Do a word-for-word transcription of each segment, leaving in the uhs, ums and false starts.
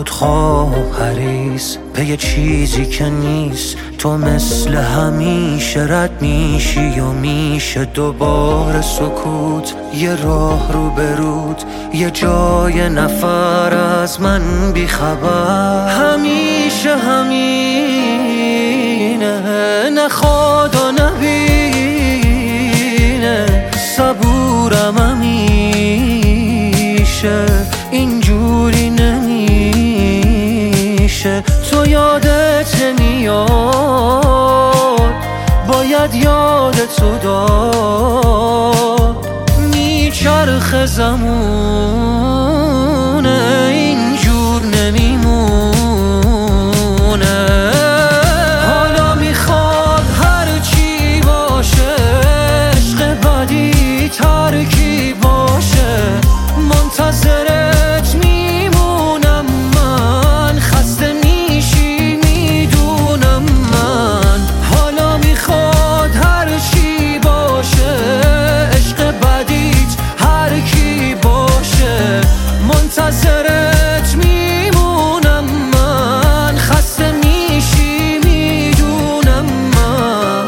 خودخواه حریص به یه چیزی که نیست. تو مثل همیشه رد میشی و میشه دوباره سکوت. یه راه رو برود، یه جای نفر از من بیخبر. همیشه همینه، نخواد و نبینه. صبورم همیشه، اینجوری نمیشه. تو یادت نمیاد، باید یادتو داد. میچرخه زمونه، اینجور نمیمونه. حالا میخواد هرچی باشه، عشق بدی ترکی باشه. منتظرت میمونم من، خسته میشی میدونم من. حالا میخواد هرچی باشه، عشق بدیت هر کی باشه. منتظرت میمونم من، خسته میشی میدونم من.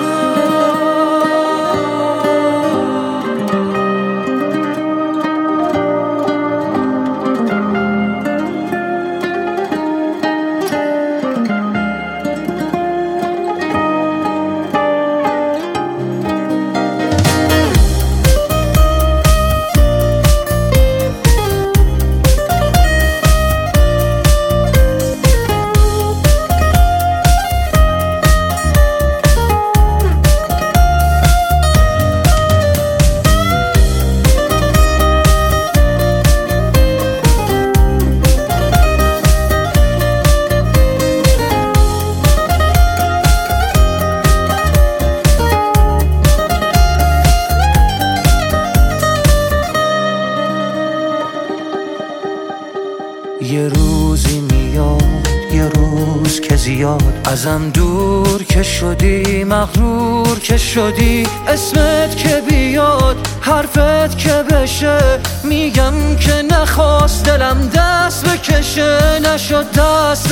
یه روزی میاد، یه روز که زیاد ازم دور که شدی، مغرور که شدی. اسمت که بیاد، حرفت که بشه، میگم که نخواست دلم دست بکشه. نشد دست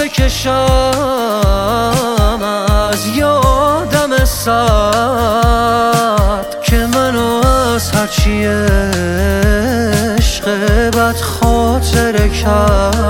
بکشم از یادم سرد که منو از هرچی عشق بد خاطره کرد.